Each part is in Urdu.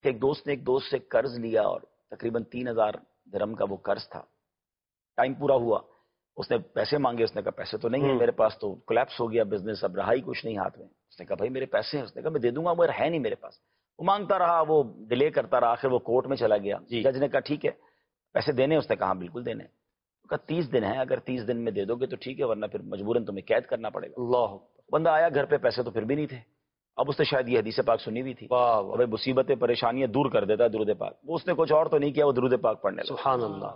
کہ ایک دوست نے ایک دوست سے قرض لیا اور تقریباً 3000 درہم کا وہ قرض تھا. ٹائم پورا ہوا, اس نے پیسے مانگے, اس نے کہا پیسے تو نہیں ہے میرے پاس, تو کولیپس ہو گیا بزنس, اب رہا ہی کچھ نہیں ہاتھ میں. اس نے کہا بھائی میرے پیسے ہیں. اس نے کہا میں دے دوں گا, وہ ہے نہیں میرے پاس. وہ مانگتا رہا, وہ ڈیلے کرتا رہا, آخر وہ کورٹ میں چلا گیا. جج نے کہا ٹھیک ہے پیسے دینے. اس نے کہا بالکل دینے. کہا 30 دن ہے, اگر 30 دن میں دے دو گے تو ٹھیک ہے, ورنہ پھر مجبوراً تمہیں قید کرنا پڑے گا. اللہ. بندہ آیا گھر پہ, پیسے تو پھر بھی نہیں تھے. اب اس نے شاید یہ حدیث پاک سنی ہوئی تھی, بھائی مصیبتیں پریشانیاں دور کر دیتا ہے درود پاک. وہ اس نے کچھ اور تو نہیں کیا, وہ درود پاک پڑھنے لگا. سبحان اللہ.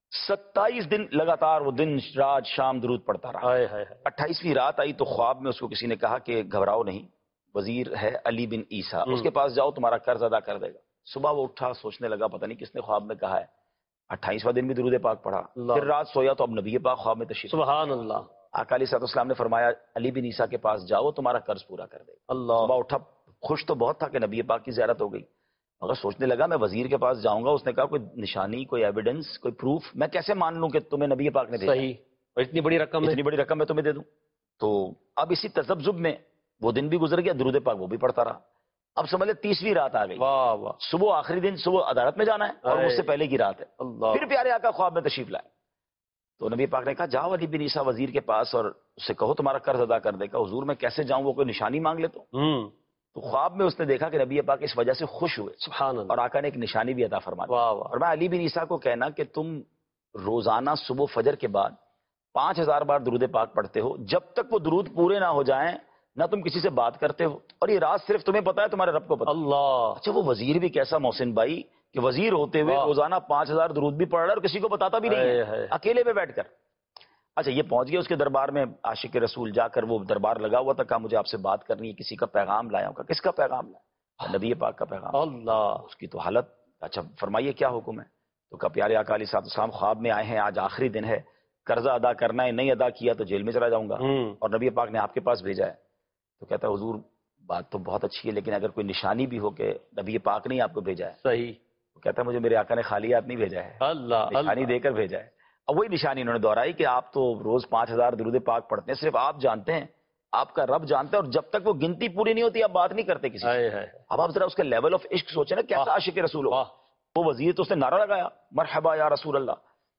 27 دن لگاتار وہ دن رات شام درود پڑھتا رہا. 28ویں رات آئی تو خواب میں اس کو کسی نے کہا کہ گھبراؤ نہیں, وزیر ہے علی بن عیسیٰ, اس کے پاس جاؤ تمہارا قرض ادا کر دے گا. صبح وہ اٹھا, سوچنے لگا پتہ نہیں کس نے خواب میں کہا ہے. 28واں دن بھی درود پاک پڑھا. پھر رات سویا تو اب نبی پاک خواب میں تشریف. سبحان اللہ. آقا علیہ السلام نے فرمایا علی بن عیسیٰ کے پاس جاؤ تمہارا قرض پورا کر دے گا. صبح اٹھا, خوش تو بہت تھا کہ نبی پاک کی زیارت ہو گئی, مگر سوچنے لگا میں وزیر کے پاس جاؤں گا, اس نے کہا کوئی نشانی, کوئی ایویڈنس, کوئی پروف, میں کیسے مان لوں کہ تمہیں نبی پاک نے بھیجا. صحیح, اور اتنی بڑی رقم میں تمہیں دے دوں. تو اب اسی تذبذب میں وہ دن بھی گزر گیا, درود پاک وہ بھی پڑھتا رہا. اب سمجھ لے 30ویں رات آ گئی. واہ واہ. صبح آخری دن, صبح عدالت میں جانا ہے اور اس سے پہلے کی رات ہے. پھر پیارے آقا خواب میں تشریف لائے تو نبی پاک نے کہا جاؤ علی بن عیسیٰ وزیر کے پاس اور اس سے کہو تمہارا قرض ادا کر دے گا. حضور میں کیسے جاؤں, وہ کوئی نشانی مانگ لے تو خواب میں اس نے دیکھا کہ نبی پاک اس وجہ سے خوش ہوئے. سبحان اللہ. اور آقا نے ایک نشانی بھی عطا فرما دی. اور میں علی بن عیسیٰ کو کہنا کہ تم روزانہ صبح فجر کے بعد 5000 بار درود پاک پڑھتے ہو, جب تک وہ درود پورے نہ ہو جائیں نہ تم کسی سے بات کرتے ہو, اور یہ راز صرف تمہیں پتا ہے, تمہارے رب کو پتا. اللہ. اچھا وہ وزیر بھی کیسا محسن بھائی کہ وزیر ہوتے ہوئے روزانہ 5000 درود بھی پڑھ رہا ہے اور کسی کو بتاتا بھی نہیں ہے, اکیلے پہ بیٹھ کر. اچھا یہ پہنچ گیا اس کے دربار میں, عاشق رسول جا کر وہ دربار لگا ہوا تھا, کہا مجھے آپ سے بات کرنی ہے, کسی کا پیغام لایا ہوں. کہا کس کا پیغام لایا؟ نبی پاک کا پیغام. اللہ. اس کی تو حالت, اچھا فرمائیے کیا حکم ہے؟ تو کہا پیارے آقا علیہ السلام خواب میں آئے ہیں, آج آخری دن ہے, قرضہ ادا کرنا ہے, نہیں ادا کیا تو جیل میں چلا جاؤں گا, اور نبی پاک نے آپ کے پاس بھیجا ہے. تو کہتا ہے حضور بات تو بہت اچھی ہے, لیکن اگر کوئی نشانی بھی ہو کہ نبی پاک نے آپ کو بھیجا ہے. صحیح. تو کہتا ہے مجھے میرے آقا نے خالی ہاتھ نہیں بھیجا ہے, اللہ نشانی دے کر بھیجا ہے. اب وہی نشانی انہوں نے دہرائی کہ آپ تو روز 5000 درود پاک پڑھتے ہیں, صرف آپ جانتے ہیں, آپ کا رب جانتا ہے, اور جب تک وہ گنتی پوری نہیں ہوتی آپ بات نہیں کرتے کسی سے. اب آپ ذرا اس کے لیول آف عشق سوچیں نا, کیسا عاشق رسول ہو. وہ وزیر تو اس نے نعرہ لگایا مرحبا یا رسول اللہ,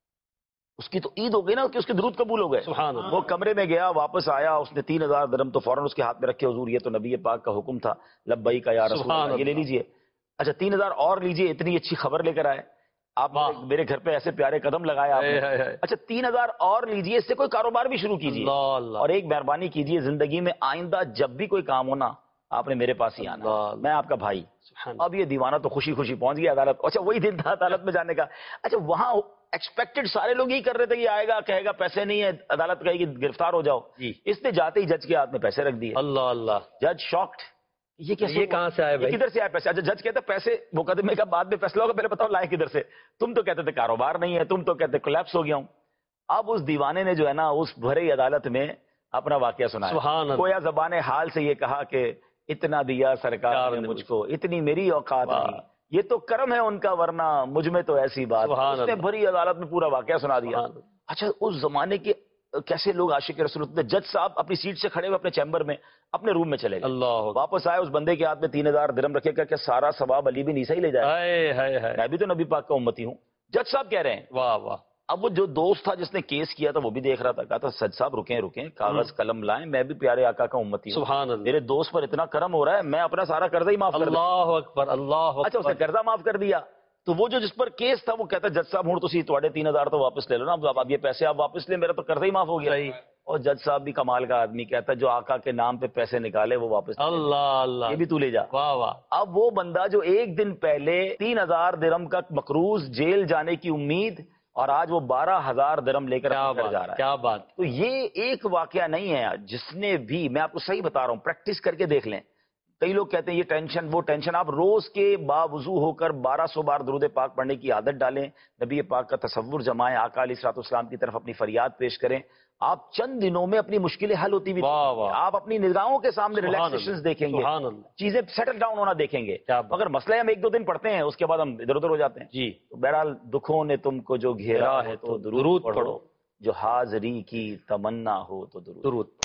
اس کی تو عید ہو گئی نا کہ اس کے درود قبول ہو گئے. وہ کمرے میں گیا, واپس آیا, اس نے 3000 درہم تو فوراً اس کے ہاتھ میں رکھے, حضور یہ تو نبی پاک کا حکم تھا, لبیک یا رسول اللہ, یہ لے لیجئے. اچھا 3000 اور لیجئے, اتنی اچھی خبر لے کر آئے آپ, میرے گھر پہ ایسے پیارے قدم لگائے آپ نے. اچھا 3000 اور لیجئے, اس سے کوئی کاروبار بھی شروع کیجئے, اور ایک مہربانی کیجئے زندگی میں آئندہ جب بھی کوئی کام ہونا آپ نے میرے پاس ہی آنا, میں آپ کا بھائی. اب یہ دیوانہ تو خوشی خوشی پہنچ گیا عدالت. اچھا وہی دن تھا عدالت میں جانے کا. اچھا وہاں ایکسپیکٹڈ سارے لوگ یہی کر رہے تھے کہ آئے گا کہے گا پیسے نہیں ہے, عدالت کہے گی گرفتار ہو جاؤ. اس نے جاتے ہی جج کے ہاتھ میں پیسے رکھ دیے. اللہ اللہ. جج شاکڈ, یہ کیسے, یہ کہاں سے آئے بھائی, کدھر سے آئے پیسے؟ اچھا جج کہتا ہے پیسے مقدمے کا بعد میں فیصلہ ہوگا, پہلے بتاؤ لائے کدھر سے. تم تو کہتے تھے کاروبار نہیں ہے, تم تو کہتے کولیپس ہو گیا ہوں. اب اس دیوانے نے جو ہے نا اس بھری عدالت میں اپنا واقعہ سنایا. گویا زبان حال سے یہ کہا کہ اتنا دیا سرکار نے مجھ کو, اتنی میری اوقات نہیں, یہ تو کرم ہے ان کا, ورنہ مجھ میں تو ایسی بات. اس نے بھری عدالت میں پورا واقعہ سنا دیا. اچھا اس زمانے کے کیسے لوگ عاشق رسول ہوتے. جج صاحب اپنی سیٹ سے کھڑے ہوئے اپنے چیمبر میں اپنے روم میں چلے گئے. اللہ. واپس آئے, اس بندے کے ہاتھ میں 3000 درہم رکھے کہ سارا ثواب علی بن عیسیٰ ہی لے جائے, میں بھی تو نبی پاک کا امتی ہوں. جج صاحب کہہ رہے ہیں واہ واہ. اب وہ جو دوست تھا جس نے کیس کیا تھا وہ بھی دیکھ رہا تھا, کہا تھا جج صاحب رکیں, کاغذ قلم لائیں, میں بھی پیارے آقا کا امتی ہوں. سبحان اللہ. میرے دوست پر اتنا کرم ہو رہا ہے, میں اپنا سارا قرضہ ہی معاف کر دوں. اللہ اکبر, اللہ اکبر. اچھا اس نے قرضہ معاف کر دیا, تو وہ جو جس پر کیس تھا وہ کہتا ہے جج صاحب ہوں تسی تواڈے 3000 تو واپس لے لو نا, اب یہ پیسے آپ واپس لیں, میرا تو قرضہ ہی معاف ہو گیا. اور جج صاحب بھی کمال کا آدمی, کہتا ہے جو آقا کے نام پہ پیسے نکالے وہ واپس. اللہ اللہ. یہ بھی تو لے جا. واہ واہ. اب وہ بندہ جو ایک دن پہلے 3000 درہم کا مقروض, جیل جانے کی امید, اور آج وہ 12000 درہم لے کر جا رہا ہے. کیا بات. تو یہ ایک واقعہ نہیں ہے, جس نے بھی, میں آپ کو صحیح بتا رہا ہوں, پریکٹس کر کے دیکھ لیں. کئی لوگ کہتے ہیں یہ ٹینشن وہ ٹینشن, آپ روز کے باوضو ہو کر 1200 بار درود پاک پڑھنے کی عادت ڈالیں, نبی پاک کا تصور جمائیں, آقا علیہ السلام کی طرف اپنی فریاد پیش کریں, آپ چند دنوں میں اپنی مشکلیں حل ہوتی بھی, آپ اپنی نگاہوں کے سامنے ریلیکسیشنز دیکھیں گے, چیزیں سیٹل ڈاؤن ہونا دیکھیں گے. مگر مسئلہ ہم 1-2 دن پڑھتے ہیں, اس کے بعد ہم ادھر ادھر ہو جاتے ہیں. جی. بہرحال دکھوں نے تم کو جو گھیرا ہے تو درود پڑھو, جو حاضری کی تمنا ہو تو درود.